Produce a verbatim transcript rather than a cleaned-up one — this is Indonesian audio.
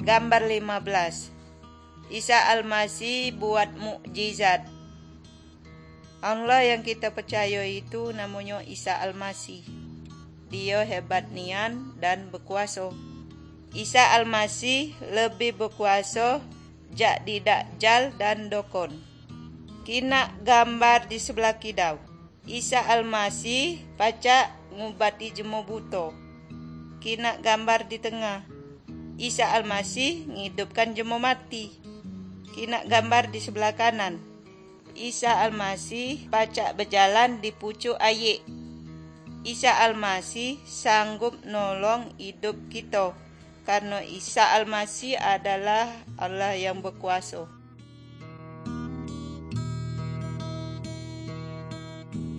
Gambar lima belas. Isa Al-Masih buat mukjizat. Allah yang kita percaya itu namanya Isa Al-Masih. Dia hebat nian dan berkuasa. Isa Al-Masih lebih berkuasa jak di Dajjal dan Dokon. Kina gambar di sebelah kidau. Isa Al-Masih pacak ngubati jemu buta. Kina gambar di tengah. Isa Al-Masih ngidupkan jemu mati. Kina gambar di sebelah kanan. Isa Al-Masih pacak berjalan di pucuk air. Isa Al-Masih sanggup nolong hidup kita karena Isa Al-Masih adalah Allah yang berkuasa.